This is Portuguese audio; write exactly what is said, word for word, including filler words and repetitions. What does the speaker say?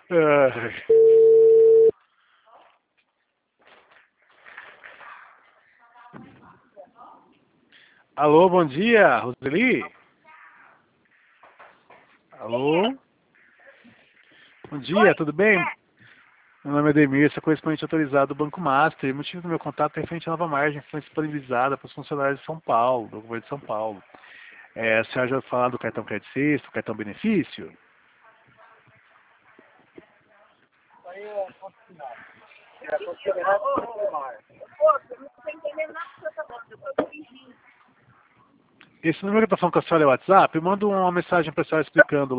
Ai. Alô, bom dia, Roseli? Alô? Bom dia, tudo bem? Meu nome é Demir, sou correspondente autorizado do Banco Master. O motivo do meu contato é referente à nova margem que foi disponibilizada para os funcionários de São Paulo, do governo de São Paulo. É, a senhora já vai falar do cartão crédito sexto, cartão benefício? Esse número que eu estou falando com a senhora é o WhatsApp? Eu mando uma mensagem para a senhora explicando